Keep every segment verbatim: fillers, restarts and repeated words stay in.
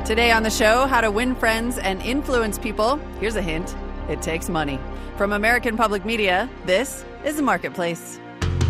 Today on the show, how to win friends and influence people. Here's a hint. It takes money. From American Public Media, this is The Marketplace.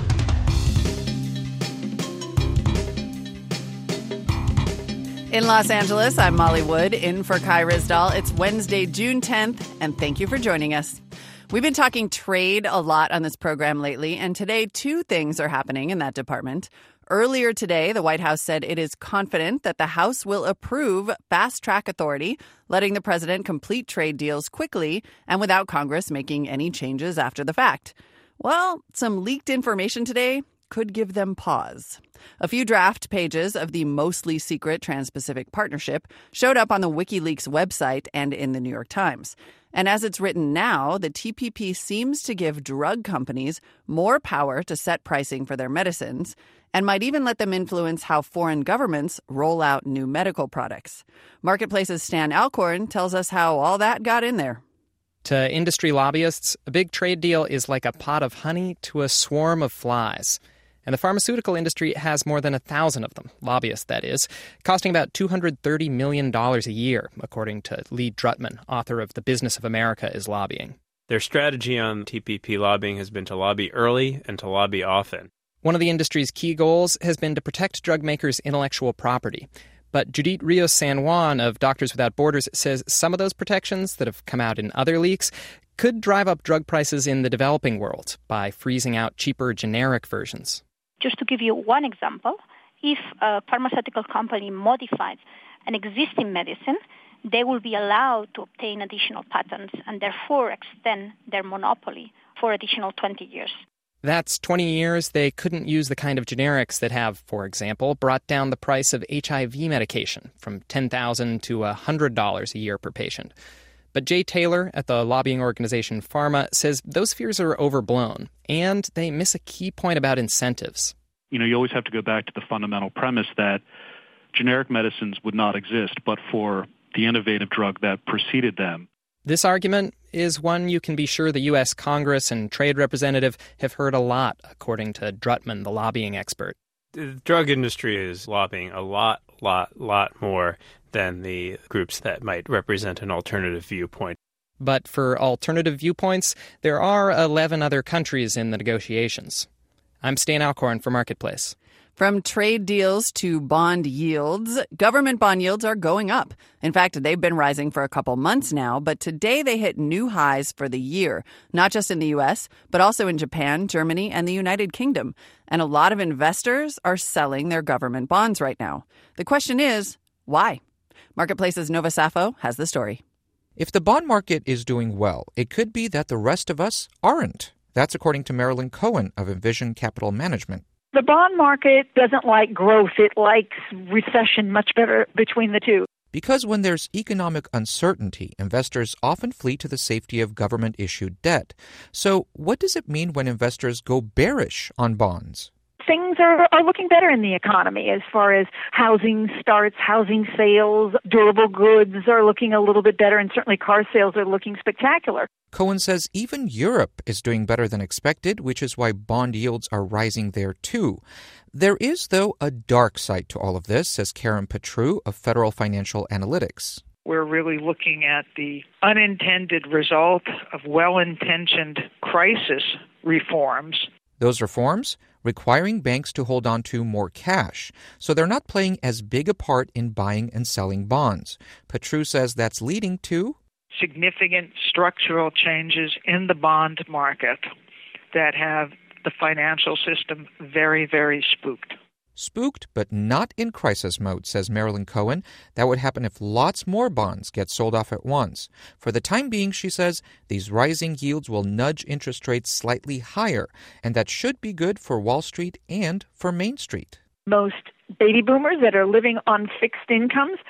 In Los Angeles, I'm Molly Wood, in for Kai Ryssdal. It's Wednesday, June tenth, and thank you for joining us. We've been talking trade a lot on this program lately, and today two things are happening in that department. Earlier today, the White House said it is confident that the House will approve fast-track authority, letting the president complete trade deals quickly and without Congress making any changes after the fact. Well, some leaked information today could give them pause. A few draft pages of the mostly secret Trans-Pacific Partnership showed up on the WikiLeaks website and in the New York Times. And as it's written now, the T P P seems to give drug companies more power to set pricing for their medicines and might even let them influence how foreign governments roll out new medical products. Marketplace's Stan Alcorn tells us how all that got in there. To industry lobbyists, a big trade deal is like a pot of honey to a swarm of flies. And the pharmaceutical industry has more than a thousand of them, lobbyists, that is, costing about two hundred thirty million dollars a year, according to Lee Drutman, author of The Business of America is Lobbying. Their strategy on T P P lobbying has been to lobby early and to lobby often. One of the industry's key goals has been to protect drug makers' intellectual property. But Judith Rios San Juan of Doctors Without Borders says some of those protections that have come out in other leaks could drive up drug prices in the developing world by freezing out cheaper generic versions. Just to give you one example, if a pharmaceutical company modifies an existing medicine, they will be allowed to obtain additional patents and therefore extend their monopoly for additional twenty years. That's twenty years they couldn't use the kind of generics that have, for example, brought down the price of H I V medication from ten thousand dollars to one hundred dollars a year per patient. But Jay Taylor at the lobbying organization Pharma says those fears are overblown, and they miss a key point about incentives. You know, you always have to go back to the fundamental premise that generic medicines would not exist but for the innovative drug that preceded them. This argument is one you can be sure the U S Congress and trade representative have heard a lot, according to Drutman, the lobbying expert. The drug industry is lobbying a lot, lot, lot more than the groups that might represent an alternative viewpoint. But for alternative viewpoints, there are eleven other countries in the negotiations. I'm Stan Alcorn for Marketplace. From trade deals to bond yields, government bond yields are going up. In fact, they've been rising for a couple months now, but today they hit new highs for the year, not just in the U S, but also in Japan, Germany, and the United Kingdom. And a lot of investors are selling their government bonds right now. The question is, why? Marketplace's Nova Safo has the story. If the bond market is doing well, it could be that the rest of us aren't. That's according to Marilyn Cohen of Envision Capital Management. The bond market doesn't like growth. It likes recession much better between the two. Because when there's economic uncertainty, investors often flee to the safety of government-issued debt. So what does it mean when investors go bearish on bonds? Things are, are looking better in the economy as far as housing starts, housing sales, durable goods are looking a little bit better, and certainly car sales are looking spectacular. Cohen says even Europe is doing better than expected, which is why bond yields are rising there too. There is, though, a dark side to all of this, says Karen Petrou of Federal Financial Analytics. We're really looking at the unintended result of well-intentioned crisis reforms. Those reforms requiring banks to hold on to more cash, so they're not playing as big a part in buying and selling bonds. Petrou says that's leading to significant structural changes in the bond market that have the financial system very, very spooked. Spooked, but not in crisis mode, says Marilyn Cohen. That would happen if lots more bonds get sold off at once. For the time being, she says, these rising yields will nudge interest rates slightly higher, and that should be good for Wall Street and for Main Street. Most baby boomers that are living on fixed incomes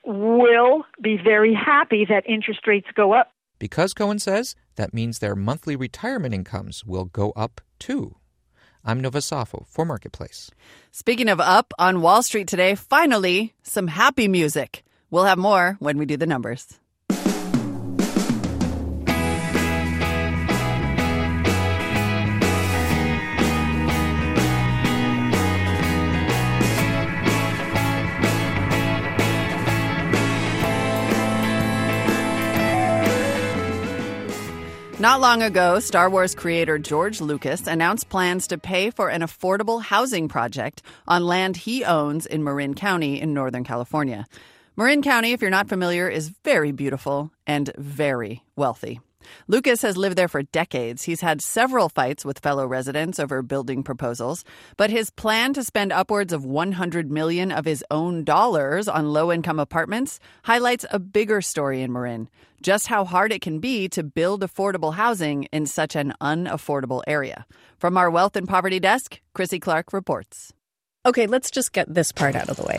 will be very happy that interest rates go up. Because, Cohen says, that means their monthly retirement incomes will go up too. I'm Nova Safo for Marketplace. Speaking of up, on Wall Street today, finally, some happy music. We'll have more when we do the numbers. Not long ago, Star Wars creator George Lucas announced plans to pay for an affordable housing project on land he owns in Marin County in Northern California. Marin County, if you're not familiar, is very beautiful and very wealthy. Lucas has lived there for decades. He's had several fights with fellow residents over building proposals, but his plan to spend upwards of one hundred million dollars of his own dollars on low-income apartments highlights a bigger story in Marin, just how hard it can be to build affordable housing in such an unaffordable area. From our Wealth and Poverty Desk, Chrissy Clark reports. Okay, let's just get this part out of the way.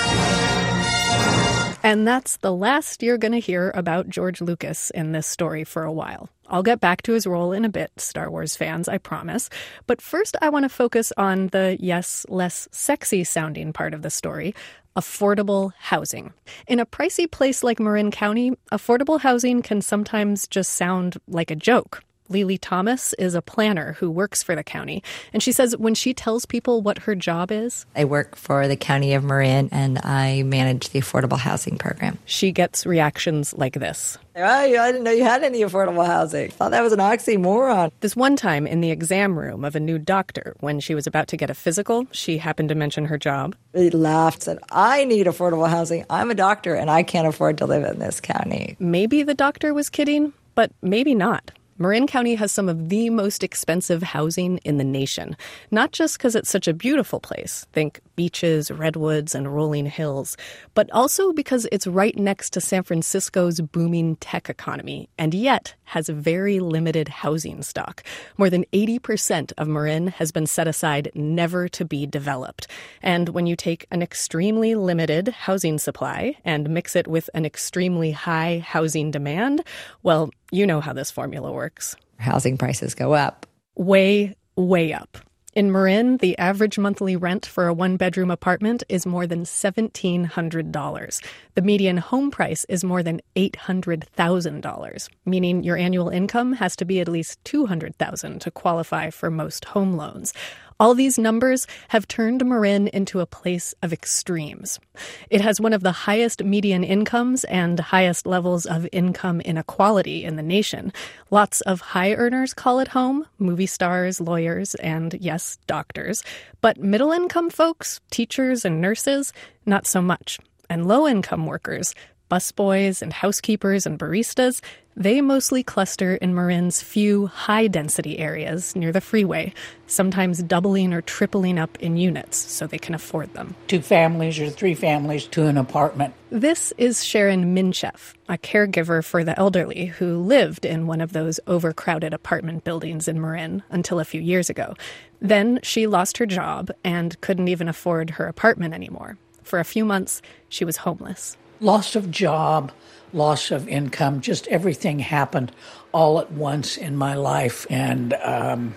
And that's the last you're going to hear about George Lucas in this story for a while. I'll get back to his role in a bit, Star Wars fans, I promise. But first, I want to focus on the, yes, less sexy-sounding part of the story, affordable housing. In a pricey place like Marin County, affordable housing can sometimes just sound like a joke. Lily Thomas is a planner who works for the county, and she says when she tells people what her job is, I work for the County of Marin, and I manage the affordable housing program. She gets reactions like this. Oh, I didn't know you had any affordable housing. I thought that was an oxymoron. This one time in the exam room of a new doctor, when she was about to get a physical, she happened to mention her job. He laughed, said, I need affordable housing. I'm a doctor, and I can't afford to live in this county. Maybe the doctor was kidding, but maybe not. Marin County has some of the most expensive housing in the nation, not just because it's such a beautiful place, think beaches, redwoods, and rolling hills, but also because it's right next to San Francisco's booming tech economy, and yet has very limited housing stock. More than eighty percent of Marin has been set aside never to be developed. And when you take an extremely limited housing supply and mix it with an extremely high housing demand, well, you know how this formula works. Housing prices go up. Way, way up. In Marin, the average monthly rent for a one-bedroom apartment is more than seventeen hundred dollars. The median home price is more than eight hundred thousand dollars, meaning your annual income has to be at least two hundred thousand dollars to qualify for most home loans. All these numbers have turned Marin into a place of extremes. It has one of the highest median incomes and highest levels of income inequality in the nation. Lots of high earners call it home, movie stars, lawyers, and, yes, doctors. But middle-income folks, teachers and nurses, not so much. And low-income workers, busboys and housekeepers and baristas, they mostly cluster in Marin's few high-density areas near the freeway, sometimes doubling or tripling up in units so they can afford them. Two families or three families to an apartment. This is Sharon Mincheff, a caregiver for the elderly who lived in one of those overcrowded apartment buildings in Marin until a few years ago. Then she lost her job and couldn't even afford her apartment anymore. For a few months, she was homeless. Loss of job, loss of income, just everything happened all at once in my life. And um,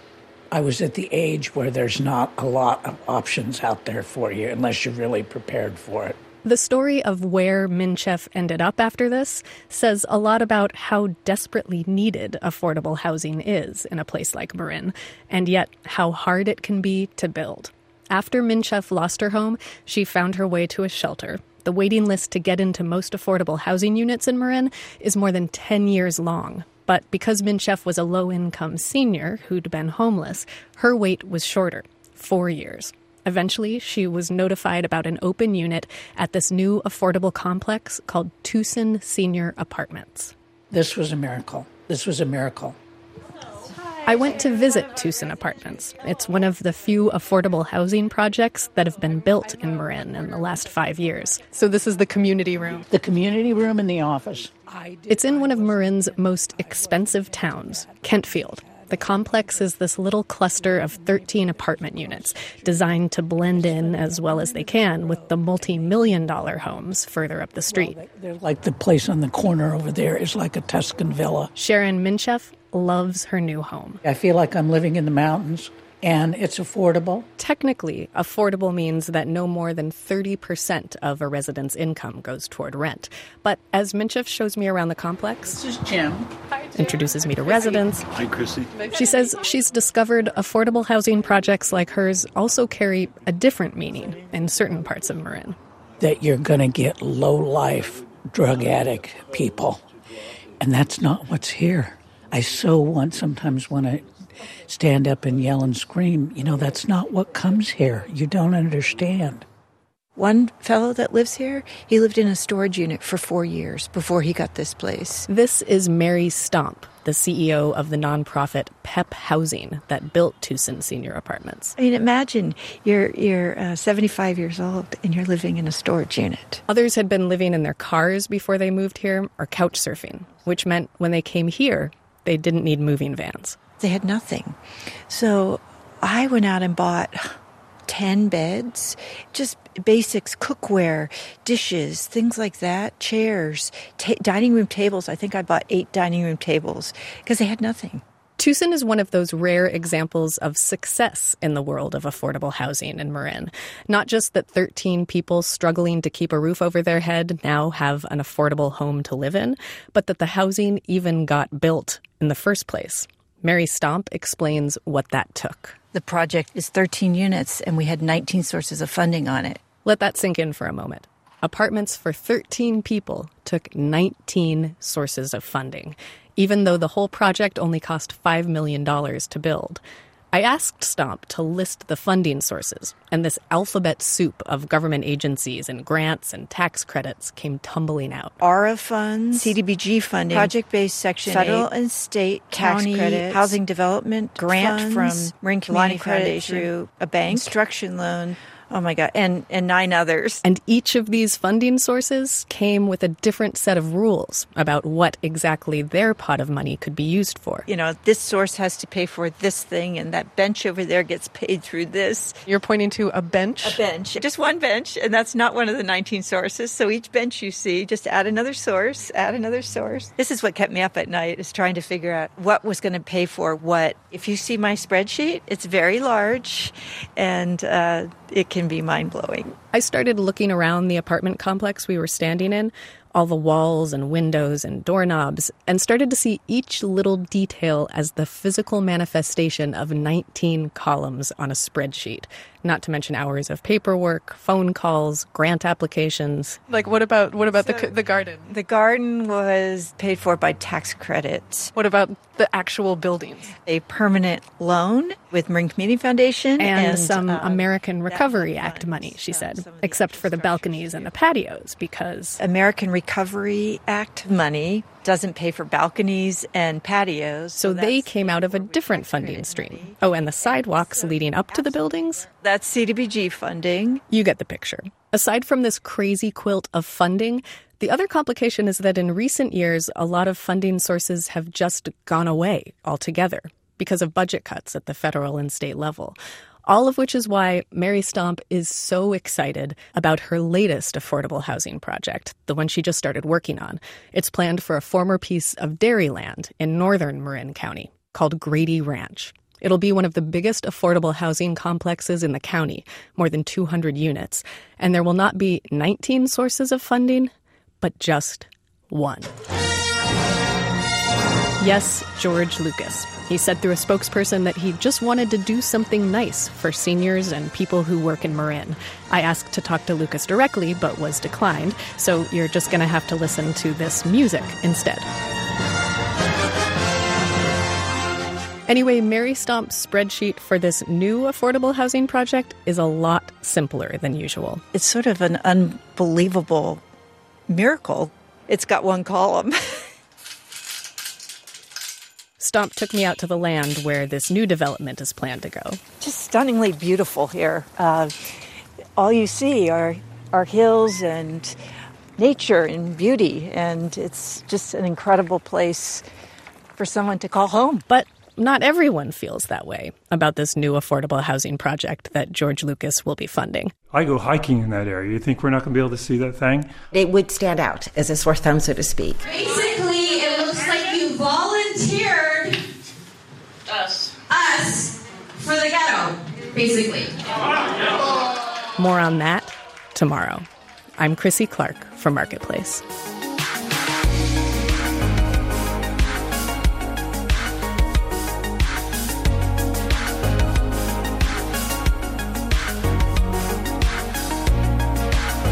I was at the age where there's not a lot of options out there for you unless you're really prepared for it. The story of where Mincheff ended up after this says a lot about how desperately needed affordable housing is in a place like Marin, and yet how hard it can be to build. After Mincheff lost her home, she found her way to a shelter. The waiting list to get into most affordable housing units in Marin is more than ten years long. But because Mincheff was a low-income senior who'd been homeless, her wait was shorter, four years. Eventually, she was notified about an open unit at this new affordable complex called Tucson Senior Apartments. This was a miracle. This was a miracle. I went to visit Tucson Apartments. It's one of the few affordable housing projects that have been built in Marin in the last five years. So this is the community room. The community room in the office. It's in one of Marin's most expensive towns, Kentfield. The complex is this little cluster of thirteen apartment units designed to blend in as well as they can with the multi-million dollar homes further up the street. Well, they're like the place on the corner over there is like a Tuscan villa. Sharon Mincheff loves her new home. I feel like I'm living in the mountains, and it's affordable. Technically, affordable means that no more than thirty percent of a resident's income goes toward rent. But as Mincheff shows me around the complex, this is Jim. Introduces me to residents. Hi, Chrissy. She says she's discovered affordable housing projects like hers also carry a different meaning in certain parts of Marin. That you're going to get low-life, drug addict people. And that's not what's here. I so want, sometimes want to stand up and yell and scream, you know, that's not what comes here. You don't understand. One fellow that lives here, he lived in a storage unit for four years before he got this place. This is Mary Stomp, the C E O of the nonprofit PEP Housing that built Tucson Senior Apartments. I mean, imagine you're you're uh, seventy-five years old and you're living in a storage unit. Others had been living in their cars before they moved here or couch surfing, which meant when they came here, they didn't need moving vans. They had nothing. So I went out and bought ten beds, just basics, cookware, dishes, things like that, chairs, ta- dining room tables. I think I bought eight dining room tables because they had nothing. Tucson is one of those rare examples of success in the world of affordable housing in Marin. Not just that thirteen people struggling to keep a roof over their head now have an affordable home to live in, but that the housing even got built in the first place. Mary Stomp explains what that took. The project is thirteen units, and we had nineteen sources of funding on it. Let that sink in for a moment. Apartments for thirteen people took nineteen sources of funding, even though the whole project only cost five million dollars to build. I asked Stomp to list the funding sources, and this alphabet soup of government agencies and grants and tax credits came tumbling out. A R A funds, C D B G funding, project-based Section Federal and state tax credits, housing development grant funds, from Marin Community Foundation through a bank, construction loan. Oh, my God, and, and nine others. And each of these funding sources came with a different set of rules about what exactly their pot of money could be used for. You know, this source has to pay for this thing, and that bench over there gets paid through this. You're pointing to a bench? A bench. Just one bench, and that's not one of the nineteen sources. So each bench you see, just add another source, add another source. This is what kept me up at night, is trying to figure out what was going to pay for what. If you see my spreadsheet, it's very large, and uh, it can be mind-blowing. I started looking around the apartment complex we were standing in, all the walls and windows and doorknobs, and started to see each little detail as the physical manifestation of nineteen columns on a spreadsheet, not to mention hours of paperwork, phone calls, grant applications. Like, what about what about so, the the garden? The garden was paid for by tax credits. What about the actual buildings? A permanent loan with Marin Community Foundation. And, and some um, American Recovery Act funds, money, she said, except for the balconies and the patios, because American Recovery Act money doesn't pay for balconies and patios. So, so they came out of a different funding stream. Oh, and the sidewalks so leading up to the buildings? That's C D B G funding. You get the picture. Aside from this crazy quilt of funding, the other complication is that in recent years, a lot of funding sources have just gone away altogether because of budget cuts at the federal and state level. All of which is why Mary Stomp is so excited about her latest affordable housing project, the one she just started working on. It's planned for a former piece of dairy land in northern Marin County called Grady Ranch. It'll be one of the biggest affordable housing complexes in the county, more than two hundred units. And there will not be nineteen sources of funding, but just one. Yes, George Lucas. He said through a spokesperson that he just wanted to do something nice for seniors and people who work in Marin. I asked to talk to Lucas directly, but was declined, so you're just going to have to listen to this music instead. Anyway, Mary Stomp's spreadsheet for this new affordable housing project is a lot simpler than usual. It's sort of an unbelievable miracle. It's got one column. Stomp took me out to the land where this new development is planned to go. Just stunningly beautiful here. Uh, all you see are, are hills and nature and beauty, and it's just an incredible place for someone to call home. But not everyone feels that way about this new affordable housing project that George Lucas will be funding. I go hiking in that area. You think we're not going to be able to see that thing? It would stand out as a sore thumb, so to speak. Basically, it looks like you volunteered us, us for the ghetto, basically. More on that tomorrow. I'm Chrissy Clark for Marketplace.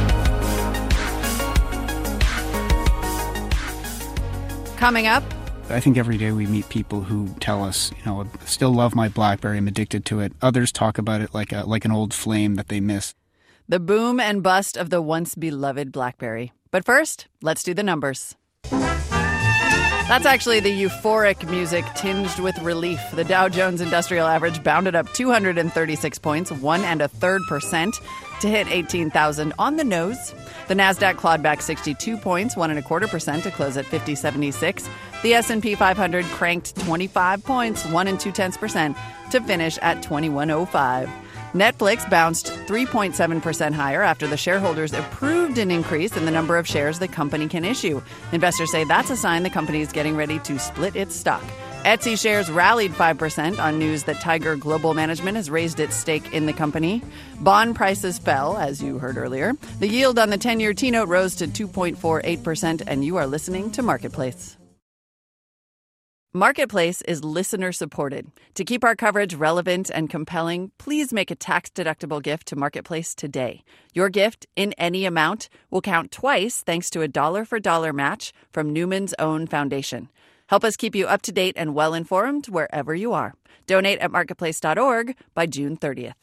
Coming up, I think every day we meet people who tell us, you know, still love my BlackBerry, I'm addicted to it. Others talk about it like a, like an old flame that they miss. The boom and bust of the once beloved BlackBerry. But first, let's do the numbers. That's actually the euphoric music tinged with relief. The Dow Jones Industrial Average bounded up two hundred thirty-six points, one and a third percent, to hit eighteen thousand on the nose. The Nasdaq clawed back sixty-two points, one and a quarter percent, to close at fifty seventy-six. The S and P five hundred cranked twenty-five points, one and two tenths percent, to finish at twenty-one oh five. Netflix bounced three point seven percent higher after the shareholders approved an increase in the number of shares the company can issue. Investors say that's a sign the company is getting ready to split its stock. Etsy shares rallied five percent on news that Tiger Global Management has raised its stake in the company. Bond prices fell, as you heard earlier. The yield on the ten-year T-note rose to two point four eight percent, and you are listening to Marketplace. Marketplace is listener-supported. To keep our coverage relevant and compelling, please make a tax-deductible gift to Marketplace today. Your gift, in any amount, will count twice thanks to a dollar-for-dollar match from Newman's Own Foundation. Help us keep you up-to-date and well-informed wherever you are. Donate at marketplace dot org by June thirtieth.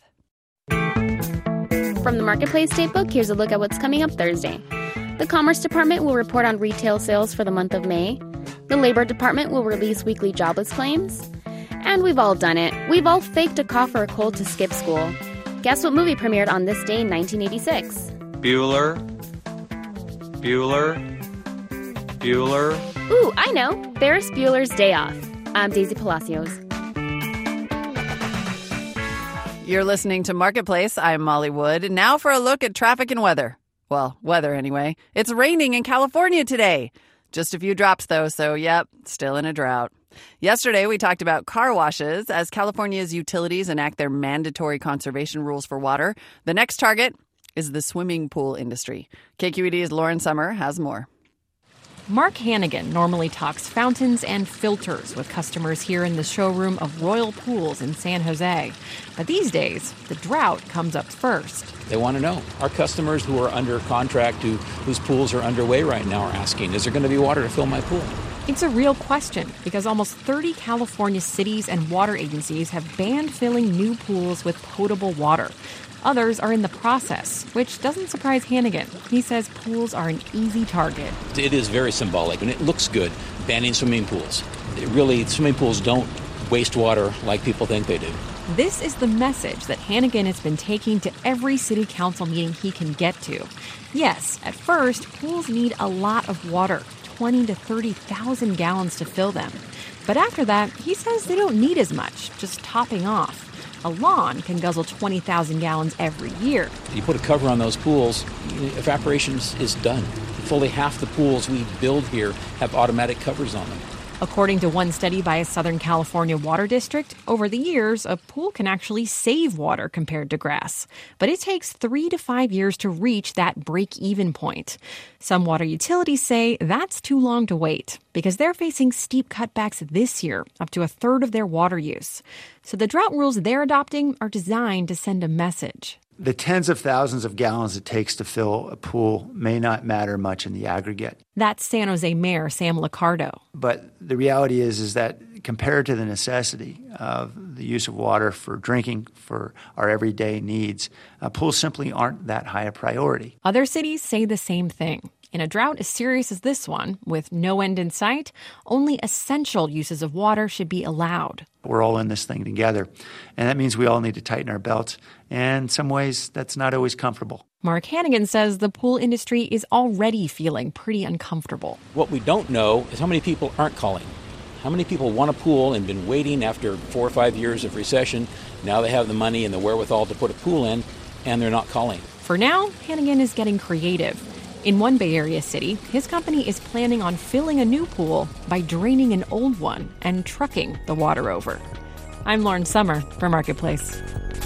From the Marketplace Datebook, here's a look at what's coming up Thursday. The Commerce Department will report on retail sales for the month of May. The Labor Department will release weekly jobless claims. And we've all done it. We've all faked a cough or a cold to skip school. Guess what movie premiered on this day in nineteen eighty-six? Bueller. Bueller. Bueller. Ooh, I know. Ferris Bueller's Day Off. I'm Daisy Palacios. You're listening to Marketplace. I'm Molly Wood. Now for a look at traffic and weather. Well, weather anyway. It's raining in California today. Just a few drops, though, so yep, still in a drought. Yesterday, we talked about car washes. As California's utilities enact their mandatory conservation rules for water, the next target is the swimming pool industry. K Q E D's Lauren Sommer has more. Mark Hannigan normally talks fountains and filters with customers here in the showroom of Royal Pools in San Jose. But these days, the drought comes up first. They want to know. Our customers who are under contract, who, whose pools are underway right now, are asking, is there going to be water to fill my pool? It's a real question because almost thirty California cities and water agencies have banned filling new pools with potable water. Others are in the process, which doesn't surprise Hannigan. He says pools are an easy target. It is very symbolic, and it looks good, banning swimming pools. It really, swimming pools don't waste water like people think they do. This is the message that Hannigan has been taking to every city council meeting he can get to. Yes, at first, pools need a lot of water, twenty to thirty thousand gallons to fill them. But after that, he says they don't need as much, just topping off. A lawn can guzzle twenty thousand gallons every year. You put a cover on those pools, evaporation is done. Fully half the pools we build here have automatic covers on them. According to one study by a Southern California water district, over the years, a pool can actually save water compared to grass. But it takes three to five years to reach that break-even point. Some water utilities say that's too long to wait because they're facing steep cutbacks this year, up to a third of their water use. So the drought rules they're adopting are designed to send a message. The tens of thousands of gallons it takes to fill a pool may not matter much in the aggregate. That's San Jose Mayor Sam Liccardo. But the reality is, is that compared to the necessity of the use of water for drinking, for our everyday needs, uh, pools simply aren't that high a priority. Other cities say the same thing. In a drought as serious as this one, with no end in sight, only essential uses of water should be allowed. We're all in this thing together, and that means we all need to tighten our belts, and in some ways that's not always comfortable. Mark Hannigan says the pool industry is already feeling pretty uncomfortable. What we don't know is how many people aren't calling. How many people want a pool and been waiting after four or five years of recession? Now they have the money and the wherewithal to put a pool in, and they're not calling. For now, Hannigan is getting creative. In one Bay Area city, his company is planning on filling a new pool by draining an old one and trucking the water over. I'm Lauren Sommer for Marketplace.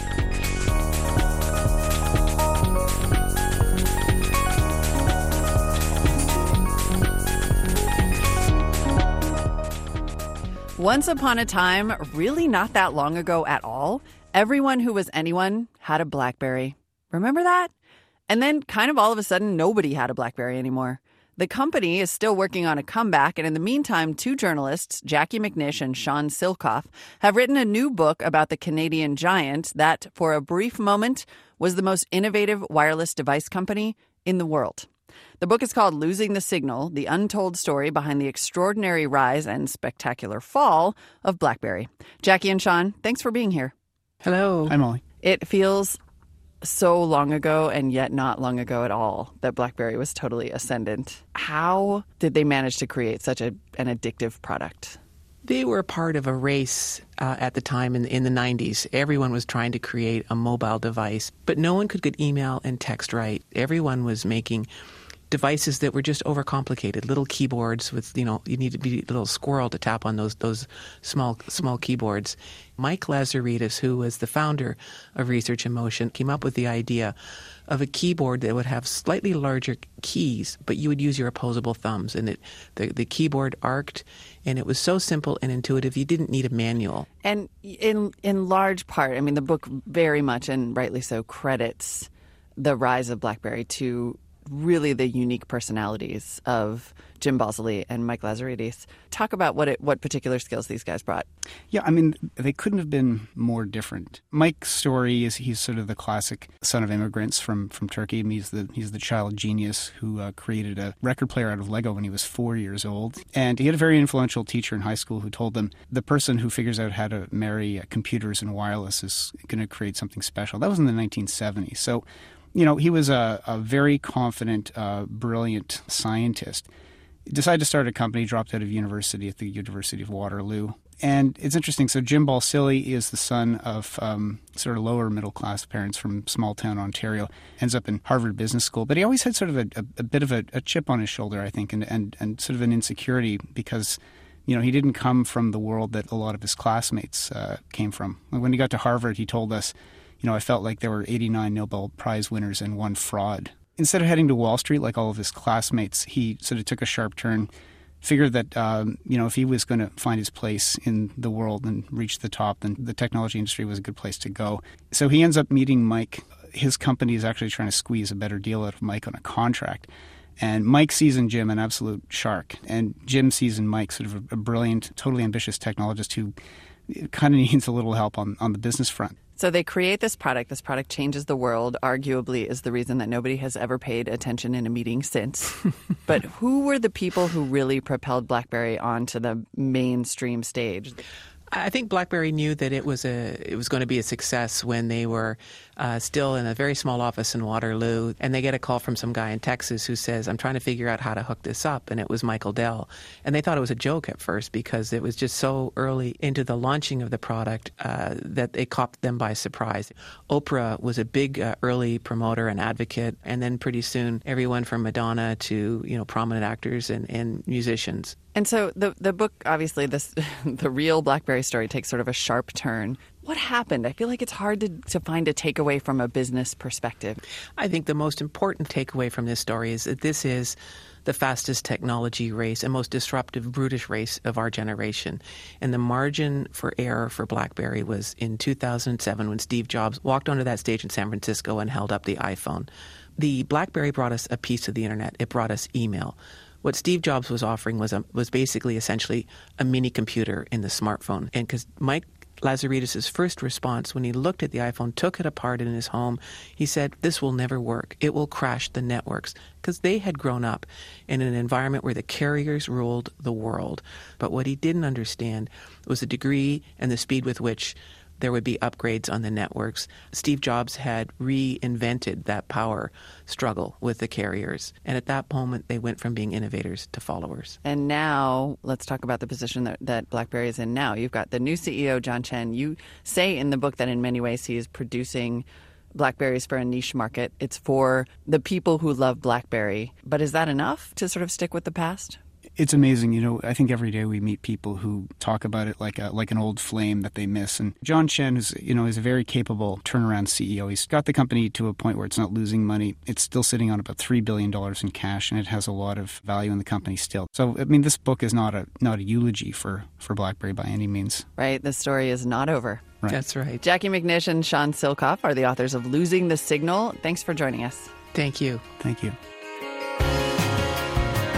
Once upon a time, really not that long ago at all, everyone who was anyone had a BlackBerry. Remember that? And then kind of all of a sudden, nobody had a BlackBerry anymore. The company is still working on a comeback, and in the meantime, two journalists, Jackie McNish and Sean Silcoff, have written a new book about the Canadian giant that, for a brief moment, was the most innovative wireless device company in the world. The book is called Losing the Signal, the untold story behind the extraordinary rise and spectacular fall of BlackBerry. Jackie and Sean, thanks for being here. Hello. Hi, Molly. It feels so long ago and yet not long ago at all that BlackBerry was totally ascendant. How did they manage to create such a, an addictive product? They were part of a race uh, at the time in, in the nineties. Everyone was trying to create a mobile device, but no one could get email and text right. Everyone was making devices that were just overcomplicated, little keyboards with, you know, you need to be a little squirrel to tap on those those small small keyboards. Mike Lazaridis, who was the founder of Research in Motion, came up with the idea of a keyboard that would have slightly larger keys, but you would use your opposable thumbs, and it the, the keyboard arced, and it was so simple and intuitive you didn't need a manual. And in in large part, I mean, the book very much, and rightly so, credits the rise of BlackBerry to really the unique personalities of Jim Bosley and Mike Lazaridis. Talk about what it, what particular skills these guys brought. Yeah, I mean, they couldn't have been more different. Mike's story is he's sort of the classic son of immigrants from, from Turkey. I mean, he's the he's the child genius who uh, created a record player out of Lego when he was four years old. And he had a very influential teacher in high school who told him the person who figures out how to marry uh, computers and wireless is going to create something special. That was in the nineteen seventies. So, you know, he was a, a very confident, uh, brilliant scientist. He decided to start a company, dropped out of university at the University of Waterloo. And it's interesting. So Jim Balsillie is the son of um, sort of lower middle class parents from small town Ontario. Ends up in Harvard Business School, but he always had sort of a, a, a bit of a, a chip on his shoulder, I think, and, and and sort of an insecurity because, you know, he didn't come from the world that a lot of his classmates uh, came from. When he got to Harvard, he told us, you know, I felt like there were eighty-nine Nobel Prize winners and one fraud. Instead of heading to Wall Street like all of his classmates, he sort of took a sharp turn, figured that, um, you know, if he was going to find his place in the world and reach the top, then the technology industry was a good place to go. So he ends up meeting Mike. His company is actually trying to squeeze a better deal out of Mike on a contract. And Mike sees in Jim an absolute shark. And Jim sees in Mike sort of a, a brilliant, totally ambitious technologist who kind of needs a little help on, on the business front. So they create this product. This product changes the world, arguably is the reason that nobody has ever paid attention in a meeting since. But who were the people who really propelled BlackBerry onto the mainstream stage? I think BlackBerry knew that it was a it was going to be a success when they were uh, still in a very small office in Waterloo, and they get a call from some guy in Texas who says, "I'm trying to figure out how to hook this up," and it was Michael Dell. And they thought it was a joke at first because it was just so early into the launching of the product uh, that they caught them by surprise. Oprah was a big uh, early promoter and advocate, and then pretty soon everyone from Madonna to, you know, prominent actors and, and musicians. And so the the book, obviously, this the real BlackBerry story takes sort of a sharp turn. What happened? I feel like it's hard to, to find a takeaway from a business perspective. I think the most important takeaway from this story is that this is the fastest technology race and most disruptive, brutish race of our generation. And the margin for error for BlackBerry was in two thousand seven when Steve Jobs walked onto that stage in San Francisco and held up the iPhone. The BlackBerry brought us a piece of the internet. It brought us email. What Steve Jobs was offering was a, was basically essentially a mini computer in the smartphone. And because Mike Lazaridis' first response when he looked at the iPhone, took it apart in his home, he said, "This will never work. It will crash the networks." Because they had grown up in an environment where the carriers ruled the world. But what he didn't understand was the degree and the speed with which there would be upgrades on the networks. Steve Jobs had reinvented that power struggle with the carriers. And at that moment, they went from being innovators to followers. And now, let's talk about the position that, that BlackBerry is in now. You've got the new C E O, John Chen. You say in the book that in many ways he is producing BlackBerries for a niche market. It's for the people who love BlackBerry. But is that enough to sort of stick with the past? It's amazing. You know, I think every day we meet people who talk about it like a, like an old flame that they miss. And John Chen is, you know, is a very capable turnaround C E O. He's got the company to a point where it's not losing money. It's still sitting on about three billion dollars in cash, and it has a lot of value in the company still. So, I mean, this book is not a not a eulogy for, for BlackBerry by any means. Right. The story is not over. Right. That's right. Jackie McNish and Sean Silcoff are the authors of Losing the Signal. Thanks for joining us. Thank you. Thank you.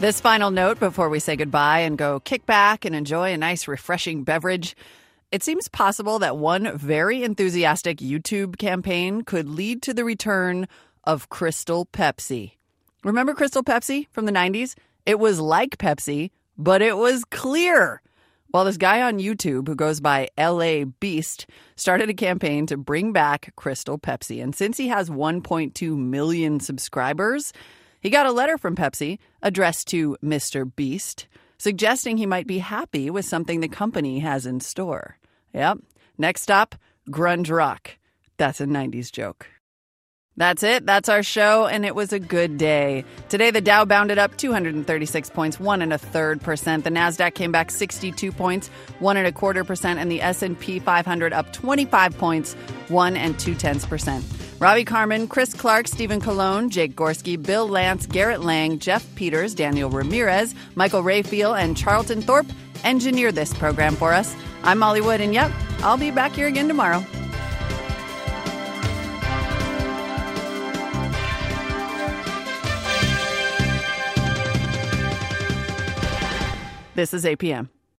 This final note before we say goodbye and go kick back and enjoy a nice, refreshing beverage. It seems possible that one very enthusiastic YouTube campaign could lead to the return of Crystal Pepsi. Remember Crystal Pepsi from the nineties? It was like Pepsi, but it was clear. Well, this guy on YouTube who goes by L A Beast started a campaign to bring back Crystal Pepsi. And since he has one point two million subscribers, he got a letter from Pepsi addressed to Mister Beast, suggesting he might be happy with something the company has in store. Yep. Next up, grunge rock. That's a nineties joke. That's it. That's our show, and it was a good day. Today, the Dow bounded up two hundred thirty-six points, one and a third percent. The Nasdaq came back sixty-two points, one and a quarter percent, and the S and P five hundred up twenty-five points, one and two tenths percent. Robbie Carmen, Chris Clark, Stephen Colon, Jake Gorski, Bill Lance, Garrett Lang, Jeff Peters, Daniel Ramirez, Michael Rayfield, and Charlton Thorpe engineered this program for us. I'm Molly Wood, and yep, I'll be back here again tomorrow. This is A P M.